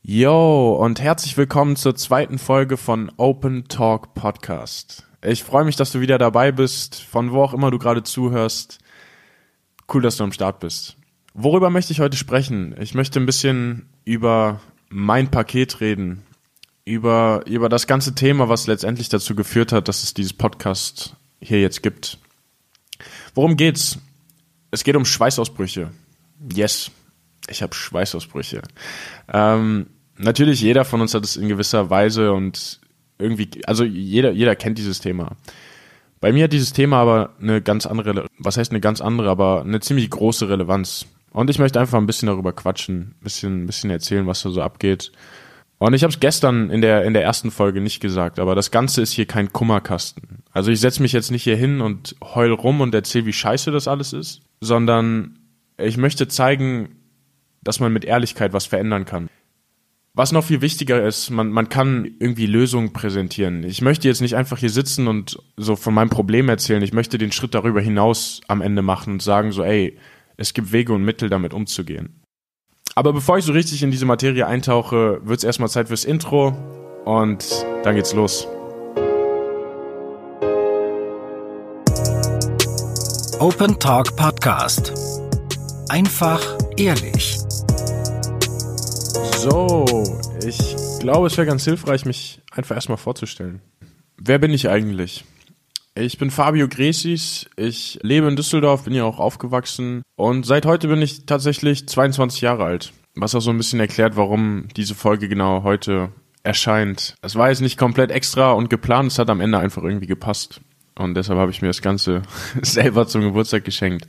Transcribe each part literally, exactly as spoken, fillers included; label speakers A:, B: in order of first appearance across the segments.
A: Yo und herzlich willkommen zur zweiten Folge von Open Talk Podcast. Ich freue mich, dass du wieder dabei bist, von wo auch immer du gerade zuhörst. Cool, dass du am Start bist. Worüber möchte ich heute sprechen? Ich möchte ein bisschen über mein Paket reden, über, über das ganze Thema, was letztendlich dazu geführt hat, dass es dieses Podcast hier jetzt gibt. Worum geht's? Es geht um Schweißausbrüche. Yes, ich habe Schweißausbrüche. Ähm, natürlich, jeder von uns hat es in gewisser Weise und irgendwie, also jeder, jeder kennt dieses Thema. Bei mir hat dieses Thema aber eine ganz andere, was heißt eine ganz andere, aber eine ziemlich große Relevanz. Und ich möchte einfach ein bisschen darüber quatschen, ein bisschen, ein bisschen erzählen, was da so abgeht. Und ich habe es gestern in der in der ersten Folge nicht gesagt, aber das Ganze ist hier kein Kummerkasten. Also ich setze mich jetzt nicht hier hin und heul rum und erzähle, wie scheiße das alles ist, sondern ich möchte zeigen, dass man mit Ehrlichkeit was verändern kann. Was noch viel wichtiger ist, man man kann irgendwie Lösungen präsentieren. Ich möchte jetzt nicht einfach hier sitzen und so von meinem Problem erzählen. Ich möchte den Schritt darüber hinaus am Ende machen und sagen so, ey, es gibt Wege und Mittel, damit umzugehen. Aber bevor ich so richtig in diese Materie eintauche, wird es erstmal Zeit fürs Intro und dann geht's los.
B: Open Talk Podcast. Einfach ehrlich.
A: So, ich glaube, es wäre ganz hilfreich, mich einfach erstmal vorzustellen. Wer bin ich eigentlich? Ich bin Fabio Gresis, ich lebe in Düsseldorf, bin hier auch aufgewachsen und seit heute bin ich tatsächlich zweiundzwanzig Jahre alt. Was auch so ein bisschen erklärt, warum diese Folge genau heute erscheint. Es war jetzt nicht komplett extra und geplant, es hat am Ende einfach irgendwie gepasst. Und deshalb habe ich mir das Ganze selber zum Geburtstag geschenkt.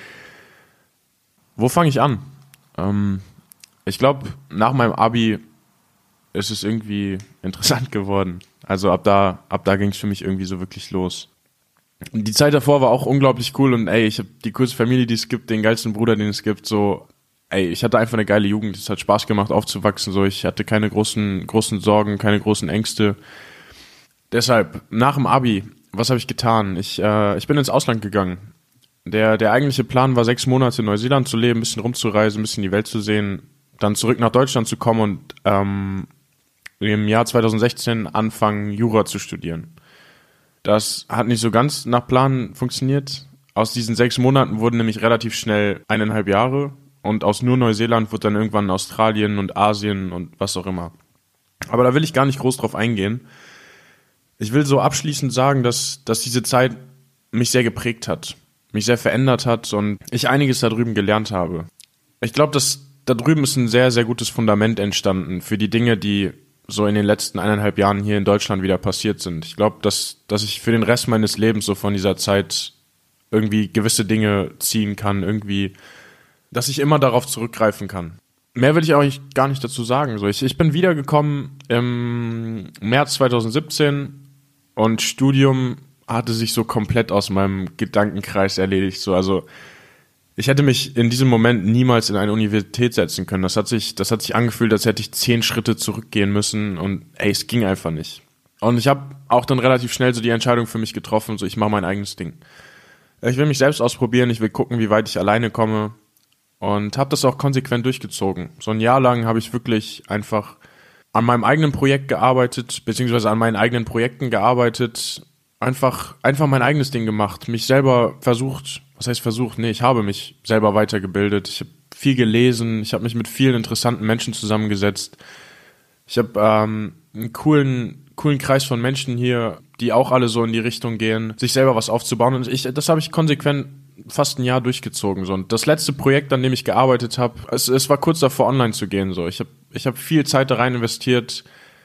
A: Wo fange ich an? Ähm, ich glaube, nach meinem Abi ist es irgendwie interessant geworden. Also ab da, ab da ging es für mich irgendwie so wirklich los. Die Zeit davor war auch unglaublich cool und ey, ich habe die coolste Familie, die es gibt, den geilsten Bruder, den es gibt, so, ey, ich hatte einfach eine geile Jugend, es hat Spaß gemacht aufzuwachsen, so, ich hatte keine großen, großen Sorgen, keine großen Ängste. Deshalb, nach dem Abi, was habe ich getan? Ich, äh, ich bin ins Ausland gegangen. Der, der eigentliche Plan war, sechs Monate in Neuseeland zu leben, ein bisschen rumzureisen, ein bisschen die Welt zu sehen, dann zurück nach Deutschland zu kommen und ähm, im Jahr zwanzig sechzehn anfangen, Jura zu studieren. Das hat nicht so ganz nach Plan funktioniert. Aus diesen sechs Monaten wurden nämlich relativ schnell eineinhalb Jahre und aus nur Neuseeland wurde dann irgendwann Australien und Asien und was auch immer. Aber da will ich gar nicht groß drauf eingehen. Ich will so abschließend sagen, dass, dass diese Zeit mich sehr geprägt hat, mich sehr verändert hat und ich einiges da drüben gelernt habe. Ich glaube, dass da drüben ist ein sehr, sehr gutes Fundament entstanden für die Dinge, die so in den letzten eineinhalb Jahren hier in Deutschland wieder passiert sind. Ich glaube, dass, dass ich für den Rest meines Lebens so von dieser Zeit irgendwie gewisse Dinge ziehen kann, irgendwie, dass ich immer darauf zurückgreifen kann. Mehr will ich auch gar nicht dazu sagen. So, ich, ich bin wiedergekommen im März zwanzig siebzehn und Studium hatte sich so komplett aus meinem Gedankenkreis erledigt. So, also ich hätte mich in diesem Moment niemals in eine Universität setzen können. Das hat sich, das hat sich angefühlt, als hätte ich zehn Schritte zurückgehen müssen und ey, es ging einfach nicht. Und ich habe auch dann relativ schnell so die Entscheidung für mich getroffen, so ich mache mein eigenes Ding. Ich will mich selbst ausprobieren, ich will gucken, wie weit ich alleine komme und habe das auch konsequent durchgezogen. So ein Jahr lang habe ich wirklich einfach an meinem eigenen Projekt gearbeitet, beziehungsweise an meinen eigenen Projekten gearbeitet, einfach, einfach mein eigenes Ding gemacht, mich selber versucht, was heißt versucht? Nee, ich habe mich selber weitergebildet. Ich habe viel gelesen. Ich habe mich mit vielen interessanten Menschen zusammengesetzt. Ich habe ähm, einen coolen, coolen Kreis von Menschen hier, die auch alle so in die Richtung gehen, sich selber was aufzubauen. Und ich, das habe ich konsequent fast ein Jahr durchgezogen. So. Und das letzte Projekt, an dem ich gearbeitet habe, es, es war kurz davor, online zu gehen. So. Ich habe ich hab viel Zeit da rein investiert,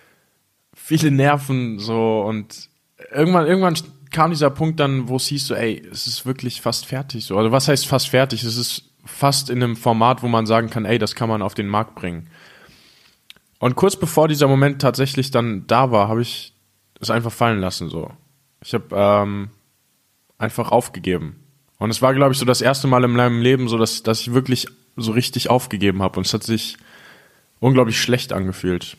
A: viele Nerven so und irgendwann, irgendwann kam dieser Punkt dann, wo es hieß so, ey, es ist wirklich fast fertig so. Also was heißt fast fertig? Es ist fast in einem Format, wo man sagen kann, ey, das kann man auf den Markt bringen. Und kurz bevor dieser Moment tatsächlich dann da war, habe ich es einfach fallen lassen so. Ich habe ähm, einfach aufgegeben. Und es war, glaube ich, so das erste Mal in meinem Leben so, dass, dass ich wirklich so richtig aufgegeben habe. Und es hat sich unglaublich schlecht angefühlt.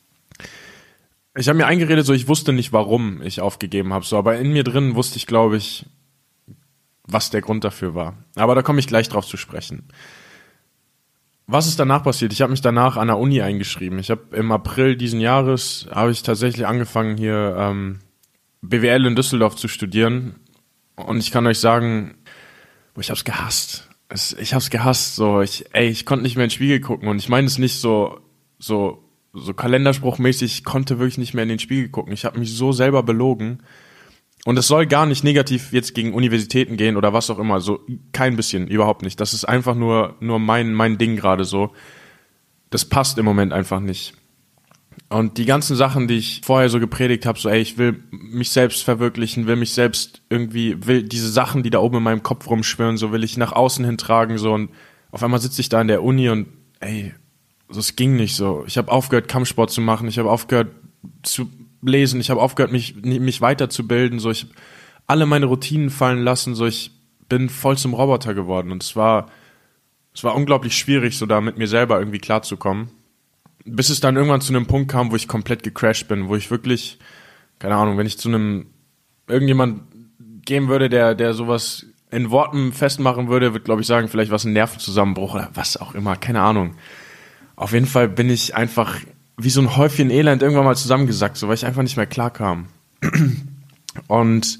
A: Ich habe mir eingeredet, so ich wusste nicht, warum ich aufgegeben habe, so, aber in mir drin wusste ich, glaube ich, was der Grund dafür war. Aber da komme ich gleich drauf zu sprechen. Was ist danach passiert? Ich habe mich danach an der Uni eingeschrieben. Ich habe im April diesen Jahres, habe ich tatsächlich angefangen, hier ähm, B W L in Düsseldorf zu studieren. Und ich kann euch sagen, ich habe es gehasst. Es, ich habe es gehasst. So, ich, ey, ich konnte nicht mehr in den Spiegel gucken. Und ich meine es nicht so, so, so kalenderspruchmäßig. Ich konnte wirklich nicht mehr in den Spiegel gucken. Ich habe mich so selber belogen. Und es soll gar nicht negativ jetzt gegen Universitäten gehen oder was auch immer, so kein bisschen, überhaupt nicht. Das ist einfach nur nur mein mein Ding gerade so. Das passt im Moment einfach nicht. Und die ganzen Sachen, die ich vorher so gepredigt habe, so ey, ich will mich selbst verwirklichen, will mich selbst irgendwie, will diese Sachen, die da oben in meinem Kopf rumschwirren, so will ich nach außen hintragen, so, und auf einmal sitze ich da in der Uni und ey, so, es ging nicht so. Ich habe aufgehört, Kampfsport zu machen, ich habe aufgehört zu lesen, ich habe aufgehört, mich mich weiterzubilden, so, ich habe alle meine Routinen fallen lassen, so, ich bin voll zum Roboter geworden und es war es war unglaublich schwierig, so da mit mir selber irgendwie klarzukommen, bis es dann irgendwann zu einem Punkt kam, wo ich komplett gecrashed bin, wo ich wirklich, keine Ahnung, wenn ich zu einem irgendjemand gehen würde, der der sowas in Worten festmachen würde, würde, glaube ich, sagen, vielleicht was ein Nervenzusammenbruch oder was auch immer, keine Ahnung. Auf jeden Fall bin ich einfach wie so ein Häufchen Elend irgendwann mal zusammengesackt, so, weil ich einfach nicht mehr klar kam. Und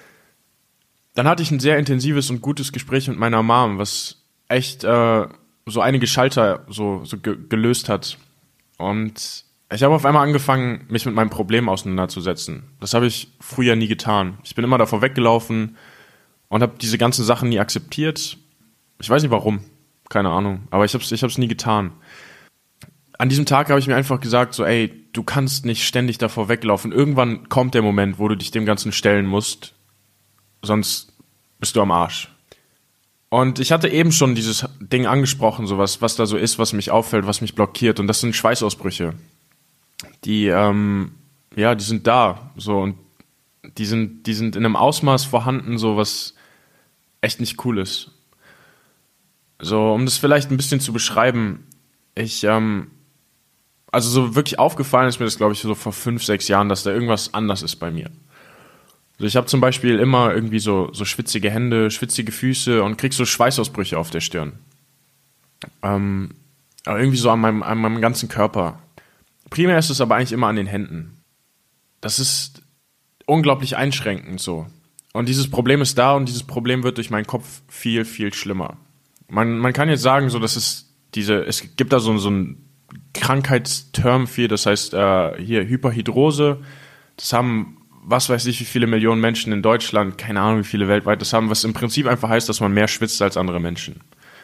A: dann hatte ich ein sehr intensives und gutes Gespräch mit meiner Mom, was echt äh, so einige Schalter so, so ge- gelöst hat. Und ich habe auf einmal angefangen, mich mit meinem Problem auseinanderzusetzen. Das habe ich früher nie getan. Ich bin immer davor weggelaufen und habe diese ganzen Sachen nie akzeptiert. Ich weiß nicht warum, keine Ahnung, aber ich habe es ich hab's nie getan. An diesem Tag habe ich mir einfach gesagt, so ey, du kannst nicht ständig davor weglaufen. Irgendwann kommt der Moment, wo du dich dem Ganzen stellen musst, sonst bist du am Arsch. Und ich hatte eben schon dieses Ding angesprochen, so was, was da so ist, was mich auffällt, was mich blockiert. Und das sind Schweißausbrüche. Die, ähm, ja, die sind da, so, und die sind, die sind in einem Ausmaß vorhanden, so, was echt nicht cool ist. So, um das vielleicht ein bisschen zu beschreiben, ich, ähm, also so wirklich aufgefallen ist mir das, glaube ich, so vor fünf, sechs Jahren, dass da irgendwas anders ist bei mir. Also ich habe zum Beispiel immer irgendwie so, so schwitzige Hände, schwitzige Füße und krieg so Schweißausbrüche auf der Stirn. Ähm, aber irgendwie so an meinem, an meinem ganzen Körper. Primär ist es aber eigentlich immer an den Händen. Das ist unglaublich einschränkend so. Und dieses Problem ist da und dieses Problem wird durch meinen Kopf viel, viel schlimmer. Man, man kann jetzt sagen, so, dass es diese, es gibt da so, so ein Krankheitsterm für, das heißt äh, hier Hyperhidrose. Das haben, was weiß ich, wie viele Millionen Menschen in Deutschland, keine Ahnung, wie viele weltweit das haben, was im Prinzip einfach heißt, dass man mehr schwitzt als andere Menschen.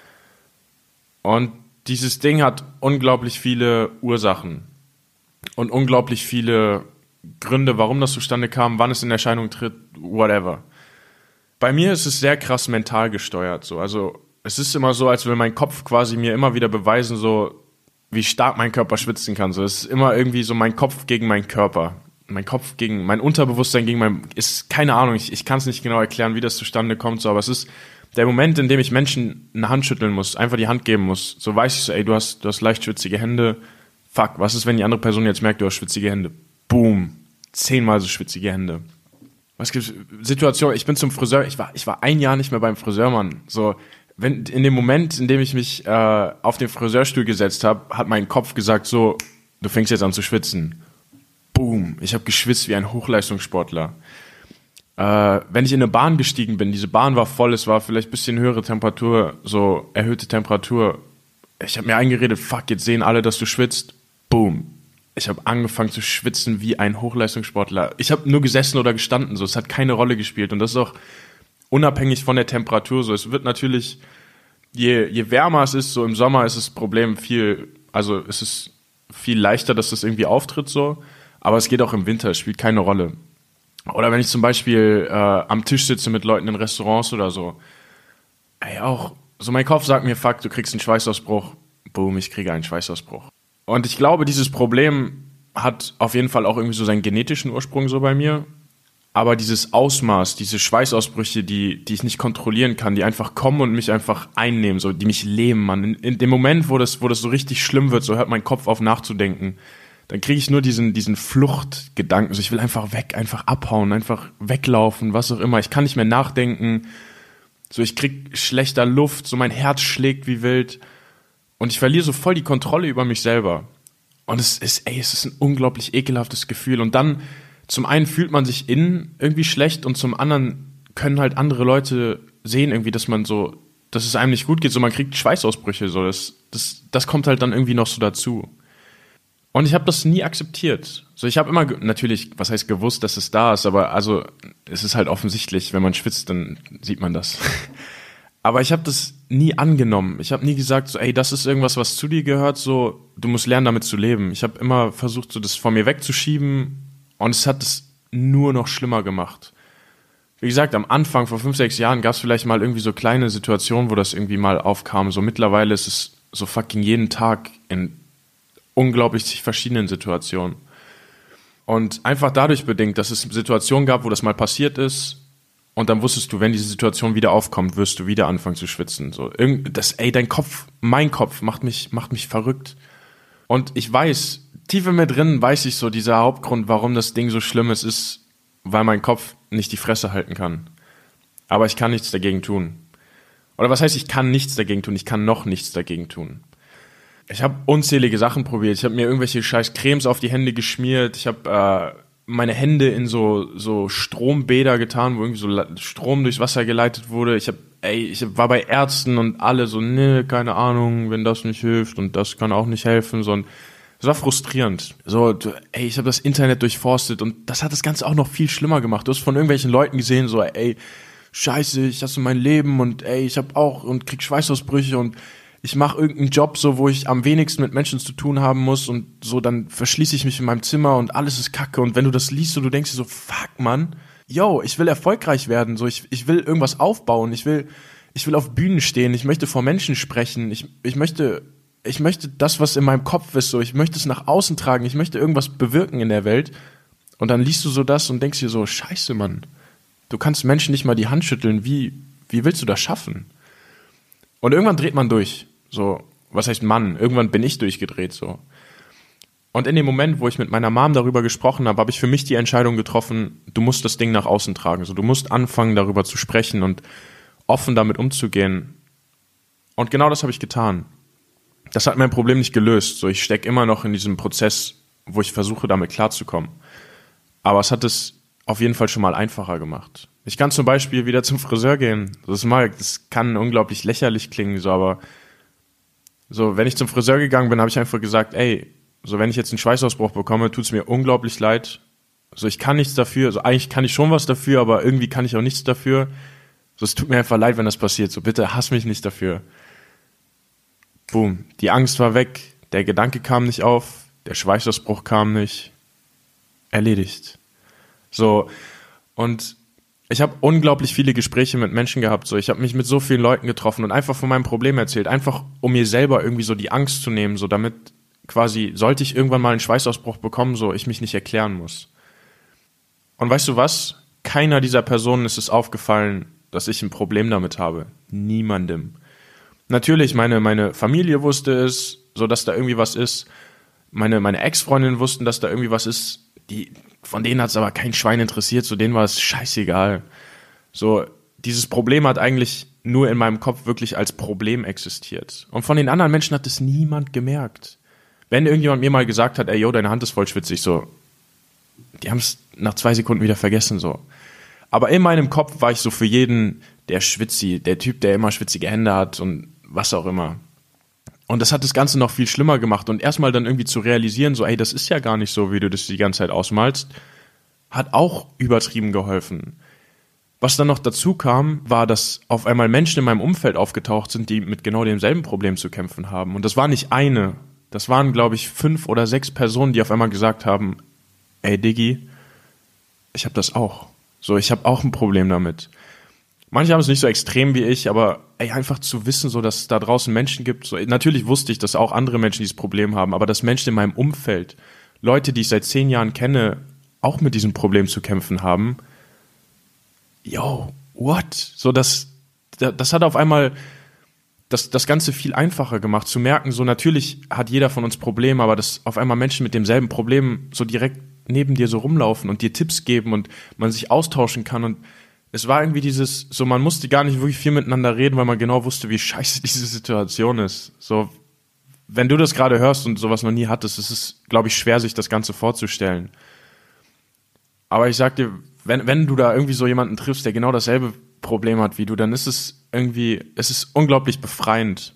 A: Und dieses Ding hat unglaublich viele Ursachen und unglaublich viele Gründe, warum das zustande kam, wann es in Erscheinung tritt, whatever. Bei mir ist es sehr krass mental gesteuert, so. Also es ist immer so, als will mein Kopf quasi mir immer wieder beweisen, so wie stark mein Körper schwitzen kann. So, es ist immer irgendwie so mein Kopf gegen meinen Körper. Mein Kopf gegen, mein Unterbewusstsein gegen mein, ist keine Ahnung, ich, ich kann es nicht genau erklären, wie das zustande kommt, so, aber es ist der Moment, in dem ich Menschen eine Hand schütteln muss, einfach die Hand geben muss. So weiß ich so, ey, du hast, du hast leicht schwitzige Hände. Fuck, was ist, wenn die andere Person jetzt merkt, du hast schwitzige Hände? Boom. Zehnmal so schwitzige Hände. Was gibt's? Situation, ich bin zum Friseur, ich war, ich war ein Jahr nicht mehr beim Friseur, Mann. So, wenn, in dem Moment, in dem ich mich äh, auf den Friseurstuhl gesetzt habe, hat mein Kopf gesagt so, du fängst jetzt an zu schwitzen. Boom, ich habe geschwitzt wie ein Hochleistungssportler. Äh, wenn ich in eine Bahn gestiegen bin, diese Bahn war voll, es war vielleicht ein bisschen höhere Temperatur, so erhöhte Temperatur. Ich habe mir eingeredet, fuck, jetzt sehen alle, dass du schwitzt. Boom. Ich habe angefangen zu schwitzen wie ein Hochleistungssportler. Ich habe nur gesessen oder gestanden, so, es hat keine Rolle gespielt. Und das ist auch unabhängig von der Temperatur so. Es wird natürlich, je, je wärmer es ist, so im Sommer ist das Problem viel, also es ist viel leichter, dass das irgendwie auftritt so. Aber es geht auch im Winter, es spielt keine Rolle. Oder wenn ich zum Beispiel äh, am Tisch sitze mit Leuten in Restaurants oder so. Ey, auch, so mein Kopf sagt mir, fuck, du kriegst einen Schweißausbruch. Boom, ich kriege einen Schweißausbruch. Und ich glaube, dieses Problem hat auf jeden Fall auch irgendwie so seinen genetischen Ursprung so bei mir. Aber dieses Ausmaß, diese Schweißausbrüche, die, die ich nicht kontrollieren kann, die einfach kommen und mich einfach einnehmen, so, die mich lähmen, Mann. In, in dem Moment, wo das, wo das so richtig schlimm wird, so hört mein Kopf auf nachzudenken. Dann kriege ich nur diesen, diesen Fluchtgedanken. So, ich will einfach weg, einfach abhauen, einfach weglaufen, was auch immer. Ich kann nicht mehr nachdenken. So, ich krieg schlechter Luft, so mein Herz schlägt wie wild. Und ich verliere so voll die Kontrolle über mich selber. Und es ist, ey, es ist ein unglaublich ekelhaftes Gefühl. Und dann, zum einen fühlt man sich innen irgendwie schlecht und zum anderen können halt andere Leute sehen irgendwie, dass man so, dass es einem nicht gut geht. So, man kriegt Schweißausbrüche. So, das, das, das kommt halt dann irgendwie noch so dazu. Und ich habe das nie akzeptiert. So, ich habe immer, ge- natürlich, was heißt gewusst, dass es da ist, aber also, es ist halt offensichtlich, wenn man schwitzt, dann sieht man das. Aber ich habe das nie angenommen. Ich habe nie gesagt, so, ey, das ist irgendwas, was zu dir gehört, so, du musst lernen, damit zu leben. Ich habe immer versucht, so das von mir wegzuschieben und es hat es nur noch schlimmer gemacht. Wie gesagt, am Anfang, vor fünf, sechs Jahren, gab es vielleicht mal irgendwie so kleine Situationen, wo das irgendwie mal aufkam. So mittlerweile ist es so fucking jeden Tag in unglaublich verschiedenen Situationen. Und einfach dadurch bedingt, dass es Situationen gab, wo das mal passiert ist, und dann wusstest du, wenn diese Situation wieder aufkommt, wirst du wieder anfangen zu schwitzen. So, irgend, das, ey, dein Kopf, mein Kopf macht mich, macht mich verrückt. Und ich weiß, tief in mir drin weiß ich so, dieser Hauptgrund, warum das Ding so schlimm ist, ist, weil mein Kopf nicht die Fresse halten kann. Aber ich kann nichts dagegen tun. Oder was heißt, ich kann nichts dagegen tun? Ich kann noch nichts dagegen tun. Ich habe unzählige Sachen probiert. Ich habe mir irgendwelche scheiß Cremes auf die Hände geschmiert. Ich habe äh, meine Hände in so so Strombäder getan, wo irgendwie so Strom durchs Wasser geleitet wurde. Ich habe, ey, ich war bei Ärzten und alle so, ne, keine Ahnung, wenn das nicht hilft und das kann auch nicht helfen, sondern es war frustrierend. So, ey, ich habe das Internet durchforstet und das hat das Ganze auch noch viel schlimmer gemacht. Du hast von irgendwelchen Leuten gesehen, so, ey, scheiße, ich hasse mein Leben und ey, ich habe auch und krieg Schweißausbrüche und ich mache irgendeinen Job, so, wo ich am wenigsten mit Menschen zu tun haben muss und so, dann verschließe ich mich in meinem Zimmer und alles ist kacke und wenn du das liest und du denkst dir so, fuck, Mann, yo, ich will erfolgreich werden, so, ich, ich will irgendwas aufbauen, ich will, ich will auf Bühnen stehen, ich möchte vor Menschen sprechen, ich, ich möchte, ich möchte das, was in meinem Kopf ist, so, ich möchte es nach außen tragen, ich möchte irgendwas bewirken in der Welt und dann liest du so das und denkst dir so, scheiße, Mann, du kannst Menschen nicht mal die Hand schütteln, wie, wie willst du das schaffen? Und irgendwann dreht man durch. So, was heißt Mann? Irgendwann bin ich durchgedreht, so. Und in dem Moment, wo ich mit meiner Mom darüber gesprochen habe, habe ich für mich die Entscheidung getroffen, du musst das Ding nach außen tragen. So, du musst anfangen, darüber zu sprechen und offen damit umzugehen. Und genau das habe ich getan. Das hat mein Problem nicht gelöst. So, ich stecke immer noch in diesem Prozess, wo ich versuche, damit klarzukommen. Aber es hat es auf jeden Fall schon mal einfacher gemacht. Ich kann zum Beispiel wieder zum Friseur gehen. Das, mal, das kann unglaublich lächerlich klingen, so, aber so, wenn ich zum Friseur gegangen bin, habe ich einfach gesagt, ey, so, wenn ich jetzt einen Schweißausbruch bekomme, tut's mir unglaublich leid. So, ich kann nichts dafür. So, eigentlich kann ich schon was dafür, aber irgendwie kann ich auch nichts dafür. So, es tut mir einfach leid, wenn das passiert. So, bitte hass mich nicht dafür. Boom. Die Angst war weg. Der Gedanke kam nicht auf. Der Schweißausbruch kam nicht. Erledigt. So, und ich habe unglaublich viele Gespräche mit Menschen gehabt. So, ich habe mich mit so vielen Leuten getroffen und einfach von meinem Problem erzählt. Einfach, um mir selber irgendwie so die Angst zu nehmen, so damit quasi, sollte ich irgendwann mal einen Schweißausbruch bekommen, so ich mich nicht erklären muss. Und weißt du was? Keiner dieser Personen ist es aufgefallen, dass ich ein Problem damit habe. Niemandem. Natürlich, meine, meine Familie wusste es, so dass da irgendwie was ist. Meine, meine Ex-Freundinnen wussten, dass da irgendwie was ist. Die, von denen hat es aber kein Schwein interessiert, so denen war es scheißegal. So, dieses Problem hat eigentlich nur in meinem Kopf wirklich als Problem existiert. Und von den anderen Menschen hat es niemand gemerkt. Wenn irgendjemand mir mal gesagt hat, ey, yo, deine Hand ist voll schwitzig, so, die haben es nach zwei Sekunden wieder vergessen, so. Aber in meinem Kopf war ich so für jeden der Schwitzi, der Typ, der immer schwitzige Hände hat und was auch immer. Und das hat das Ganze noch viel schlimmer gemacht. Und erstmal dann irgendwie zu realisieren, so, ey, das ist ja gar nicht so, wie du das die ganze Zeit ausmalst, hat auch übertrieben geholfen. Was dann noch dazu kam, war, dass auf einmal Menschen in meinem Umfeld aufgetaucht sind, die mit genau demselben Problem zu kämpfen haben. Und das war nicht eine. Das waren, glaube ich, fünf oder sechs Personen, die auf einmal gesagt haben, ey, Diggi, ich habe das auch. So, ich habe auch ein Problem damit. Manche haben es nicht so extrem wie ich, aber ey, einfach zu wissen, so, dass es da draußen Menschen gibt. So, natürlich wusste ich, dass auch andere Menschen dieses Problem haben, aber dass Menschen in meinem Umfeld, Leute, die ich seit zehn Jahren kenne, auch mit diesem Problem zu kämpfen haben. Yo, what? So, das, das hat auf einmal das, das Ganze viel einfacher gemacht, zu merken, so, natürlich hat jeder von uns Probleme, aber dass auf einmal Menschen mit demselben Problem so direkt neben dir so rumlaufen und dir Tipps geben und man sich austauschen kann. Und es war irgendwie dieses, so, man musste gar nicht wirklich viel miteinander reden, weil man genau wusste, wie scheiße diese Situation ist. So, wenn du das gerade hörst und sowas noch nie hattest, ist es, glaube ich, schwer, sich das Ganze vorzustellen. Aber ich sag dir, wenn, wenn du da irgendwie so jemanden triffst, der genau dasselbe Problem hat wie du, dann ist es irgendwie, es ist unglaublich befreiend.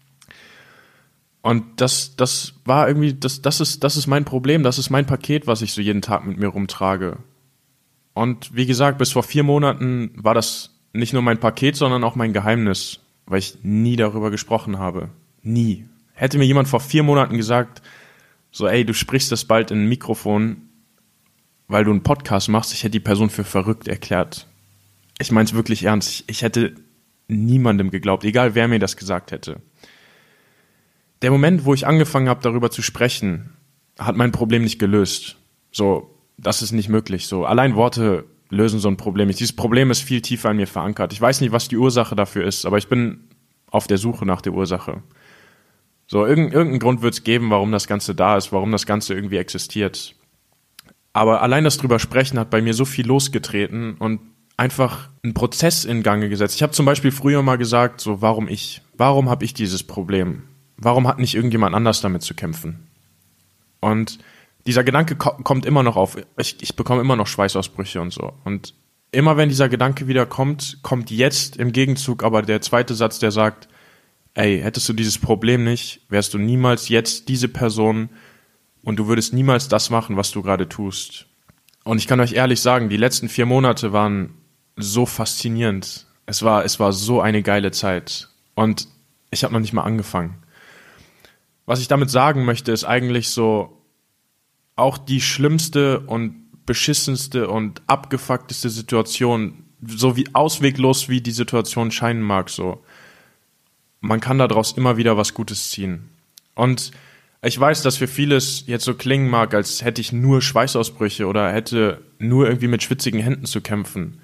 A: Und das, das war irgendwie, das, das ist, das ist mein Problem, das ist mein Paket, was ich so jeden Tag mit mir rumtrage. Und wie gesagt, bis vor vier Monaten war das nicht nur mein Paket, sondern auch mein Geheimnis, weil ich nie darüber gesprochen habe. Nie. Hätte mir jemand vor vier Monaten gesagt, so, ey, du sprichst das bald in ein Mikrofon, weil du einen Podcast machst, ich hätte die Person für verrückt erklärt. Ich meine es wirklich ernst. Ich, ich hätte niemandem geglaubt, egal wer mir das gesagt hätte. Der Moment, wo ich angefangen habe, darüber zu sprechen, hat mein Problem nicht gelöst. So, das ist nicht möglich. So, allein Worte lösen so ein Problem nicht. Dieses Problem ist viel tiefer an mir verankert. Ich weiß nicht, was die Ursache dafür ist, aber ich bin auf der Suche nach der Ursache. So, irgendein, irgendeinen Grund wird es geben, warum das Ganze da ist, warum das Ganze irgendwie existiert. Aber allein das drüber sprechen hat bei mir so viel losgetreten und einfach einen Prozess in Gang gesetzt. Ich habe zum Beispiel früher mal gesagt, so, warum ich? Warum habe ich dieses Problem? Warum hat nicht irgendjemand anders damit zu kämpfen? Und dieser Gedanke ko- kommt immer noch auf. Ich, ich bekomme immer noch Schweißausbrüche und so. Und immer wenn dieser Gedanke wieder kommt, kommt jetzt im Gegenzug aber der zweite Satz, der sagt, ey, hättest du dieses Problem nicht, wärst du niemals jetzt diese Person und du würdest niemals das machen, was du gerade tust. Und ich kann euch ehrlich sagen, die letzten vier Monate waren so faszinierend. Es war, es war so eine geile Zeit. Und ich habe noch nicht mal angefangen. Was ich damit sagen möchte, ist eigentlich so, auch die schlimmste und beschissenste und abgefuckteste Situation, so wie ausweglos wie die Situation scheinen mag, so, man kann daraus immer wieder was Gutes ziehen. Und ich weiß, dass für vieles jetzt so klingen mag, als hätte ich nur Schweißausbrüche oder hätte nur irgendwie mit schwitzigen Händen zu kämpfen.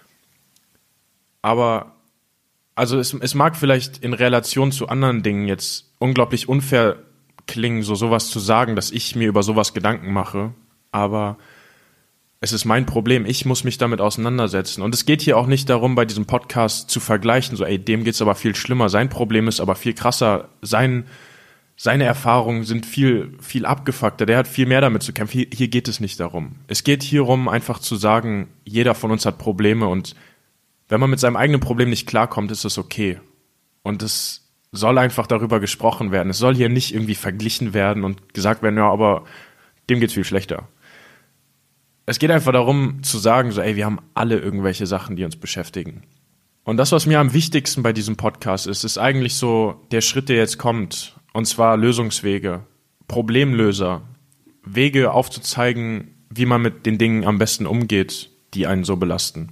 A: Aber also es, es mag vielleicht in Relation zu anderen Dingen jetzt unglaublich unfair klingen, so sowas zu sagen, dass ich mir über sowas Gedanken mache, aber es ist mein Problem, ich muss mich damit auseinandersetzen. Und es geht hier auch nicht darum, bei diesem Podcast zu vergleichen, so ey, dem geht's aber viel schlimmer, sein Problem ist aber viel krasser, sein, seine Erfahrungen sind viel, viel abgefuckter, der hat viel mehr damit zu kämpfen. Hier, hier geht es nicht darum. Es geht hier darum, einfach zu sagen, jeder von uns hat Probleme und wenn man mit seinem eigenen Problem nicht klarkommt, ist das okay. Und es soll einfach darüber gesprochen werden. Es soll hier nicht irgendwie verglichen werden und gesagt werden, ja, aber dem geht's viel schlechter. Es geht einfach darum zu sagen, so, ey, wir haben alle irgendwelche Sachen, die uns beschäftigen. Und das, was mir am wichtigsten bei diesem Podcast ist, ist eigentlich so der Schritt, der jetzt kommt. Und zwar Lösungswege, Problemlöser, Wege aufzuzeigen, wie man mit den Dingen am besten umgeht, die einen so belasten.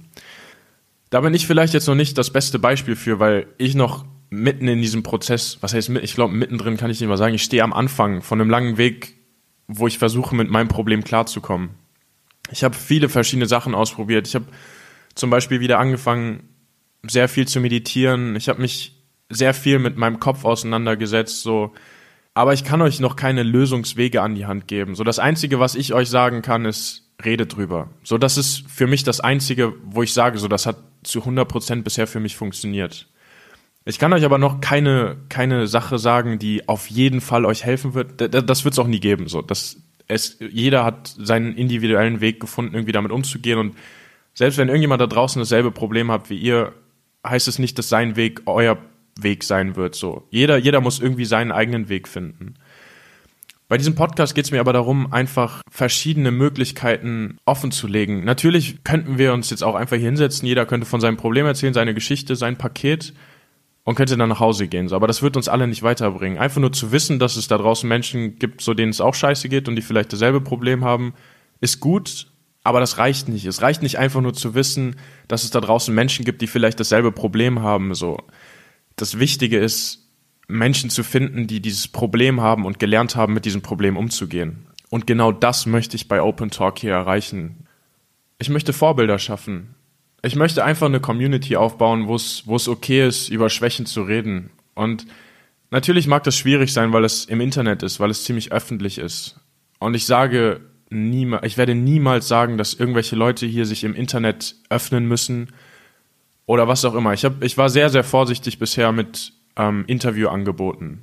A: Da bin ich vielleicht jetzt noch nicht das beste Beispiel für, weil ich noch mitten in diesem Prozess, was heißt, ich glaube, mittendrin kann ich nicht mal sagen, ich stehe am Anfang von einem langen Weg, wo ich versuche, mit meinem Problem klarzukommen. Ich habe viele verschiedene Sachen ausprobiert. Ich habe zum Beispiel wieder angefangen, sehr viel zu meditieren. Ich habe mich sehr viel mit meinem Kopf auseinandergesetzt, so. Aber ich kann euch noch keine Lösungswege an die Hand geben. So, das Einzige, was ich euch sagen kann, ist, redet drüber. So, das ist für mich das Einzige, wo ich sage, so, das hat zu hundert Prozent bisher für mich funktioniert. Ich kann euch aber noch keine, keine Sache sagen, die auf jeden Fall euch helfen wird. Das wird es auch nie geben, so. Das, es, jeder hat seinen individuellen Weg gefunden, irgendwie damit umzugehen. Und selbst wenn irgendjemand da draußen dasselbe Problem hat wie ihr, heißt es nicht, dass sein Weg euer Weg sein wird, so. Jeder, jeder muss irgendwie seinen eigenen Weg finden. Bei diesem Podcast geht es mir aber darum, einfach verschiedene Möglichkeiten offen zu legen. Natürlich könnten wir uns jetzt auch einfach hier hinsetzen, jeder könnte von seinem Problem erzählen, seine Geschichte, sein Paket und könnte dann nach Hause gehen. So. Aber das wird uns alle nicht weiterbringen. Einfach nur zu wissen, dass es da draußen Menschen gibt, so denen es auch scheiße geht und die vielleicht dasselbe Problem haben, ist gut, aber das reicht nicht. Es reicht nicht einfach nur zu wissen, dass es da draußen Menschen gibt, die vielleicht dasselbe Problem haben. So. Das Wichtige ist, Menschen zu finden, die dieses Problem haben und gelernt haben, mit diesem Problem umzugehen. Und genau das möchte ich bei Open Talk hier erreichen. Ich möchte Vorbilder schaffen. Ich möchte einfach eine Community aufbauen, wo es, wo es okay ist, über Schwächen zu reden. Und natürlich mag das schwierig sein, weil es im Internet ist, weil es ziemlich öffentlich ist. Und ich sage niemals, ich werde niemals sagen, dass irgendwelche Leute hier sich im Internet öffnen müssen oder was auch immer. Ich hab, ich war sehr, sehr vorsichtig bisher mit ähm, Interviewangeboten.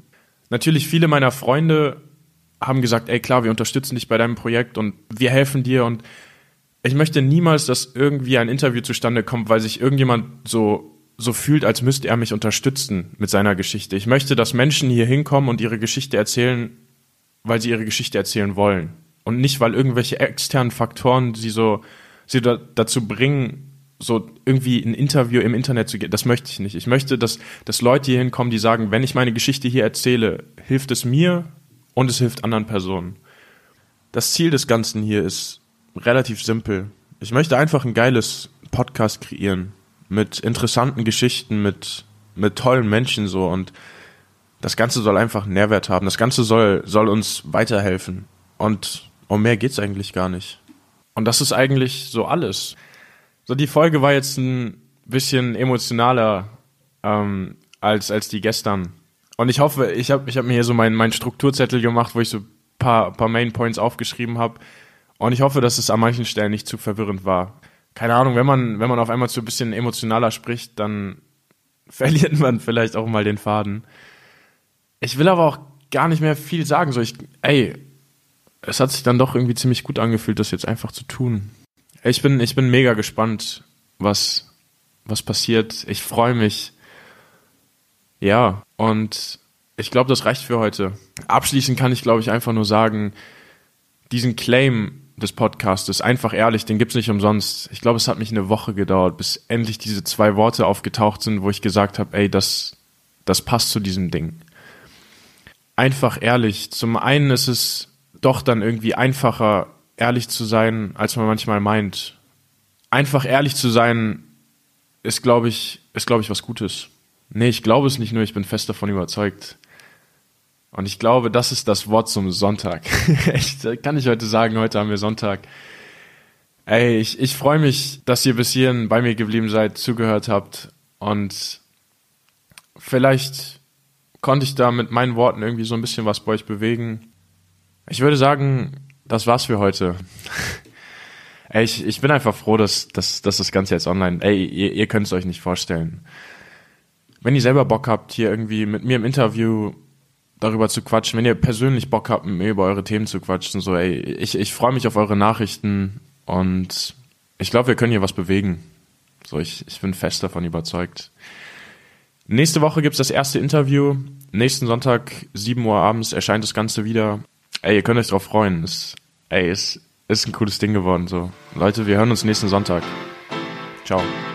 A: Natürlich viele meiner Freunde haben gesagt, ey klar, wir unterstützen dich bei deinem Projekt und wir helfen dir und ich möchte niemals, dass irgendwie ein Interview zustande kommt, weil sich irgendjemand so, so fühlt, als müsste er mich unterstützen mit seiner Geschichte. Ich möchte, dass Menschen hier hinkommen und ihre Geschichte erzählen, weil sie ihre Geschichte erzählen wollen. Und nicht, weil irgendwelche externen Faktoren sie so, sie da, dazu bringen, so irgendwie ein Interview im Internet zu gehen. Das möchte ich nicht. Ich möchte, dass, dass Leute hier hinkommen, die sagen, wenn ich meine Geschichte hier erzähle, hilft es mir und es hilft anderen Personen. Das Ziel des Ganzen hier ist relativ simpel. Ich möchte einfach ein geiles Podcast kreieren mit interessanten Geschichten, mit, mit tollen Menschen so und das Ganze soll einfach einen Nährwert haben. Das Ganze soll, soll uns weiterhelfen und um mehr geht's eigentlich gar nicht. Und das ist eigentlich so alles. So, die Folge war jetzt ein bisschen emotionaler ähm, als, als die gestern. Und ich hoffe, ich habe ich hab mir hier so meinen mein Strukturzettel gemacht, wo ich so ein paar, paar Main Points aufgeschrieben habe. Und ich hoffe, dass es an manchen Stellen nicht zu verwirrend war. Keine Ahnung, wenn man, wenn man auf einmal so ein bisschen emotionaler spricht, dann verliert man vielleicht auch mal den Faden. Ich will aber auch gar nicht mehr viel sagen. So, ich, ey, es hat sich dann doch irgendwie ziemlich gut angefühlt, das jetzt einfach zu tun. Ich bin, ich bin mega gespannt, was, was passiert. Ich freue mich. Ja, und ich glaube, das reicht für heute. Abschließend kann ich, glaube ich, einfach nur sagen, diesen Claim des Podcastes, einfach ehrlich, den gibt's nicht umsonst. Ich glaube, es hat mich eine Woche gedauert, bis endlich diese zwei Worte aufgetaucht sind, wo ich gesagt habe, ey, das, das passt zu diesem Ding. Einfach ehrlich. Zum einen ist es doch dann irgendwie einfacher, ehrlich zu sein, als man manchmal meint. Einfach ehrlich zu sein, ist, glaube ich, ist, glaube ich, was Gutes. Nee, ich glaube es nicht nur, ich bin fest davon überzeugt. Und ich glaube, das ist das Wort zum Sonntag. Echt, kann ich heute sagen, heute haben wir Sonntag. Ey, ich, ich freue mich, dass ihr bis hierhin bei mir geblieben seid, zugehört habt. Und vielleicht konnte ich da mit meinen Worten irgendwie so ein bisschen was bei euch bewegen. Ich würde sagen, das war's für heute. Ey, ich, ich bin einfach froh, dass, dass, dass das Ganze jetzt online... Ey, ihr, ihr könnt es euch nicht vorstellen. Wenn ihr selber Bock habt, hier irgendwie mit mir im Interview darüber zu quatschen, wenn ihr persönlich Bock habt, mit mir über eure Themen zu quatschen, so, ey, ich, ich freue mich auf eure Nachrichten und ich glaube, wir können hier was bewegen. So, ich, ich bin fest davon überzeugt. Nächste Woche gibt's das erste Interview. Nächsten Sonntag, sieben Uhr abends, erscheint das Ganze wieder. Ey, ihr könnt euch drauf freuen. Es, ey, es ist ein cooles Ding geworden, so. Leute, wir hören uns nächsten Sonntag. Ciao.